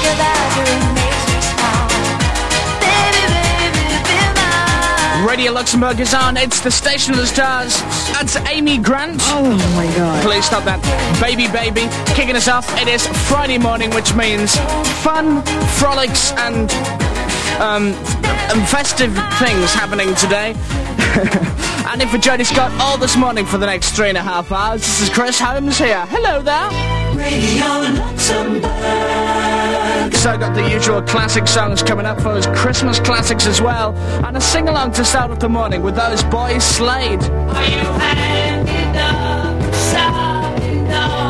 your laughter, it makes me smile. Baby, baby, be mine. Radio Luxembourg is on. It's the Station of the Stars. That's Amy Grant. Oh my God. Please stop that. Baby, baby. Kicking us off. It is Friday morning, which means fun, frolics, and festive things happening today. And if for Jody Scott all this morning for the next 3.5 hours, this is Chris Holmes here. Hello there. Radio Luxembourg. So I got the usual classic songs coming up for us, Christmas classics as well, and a sing-along to start off the morning with those boys Slade. Are you hanging up, side up?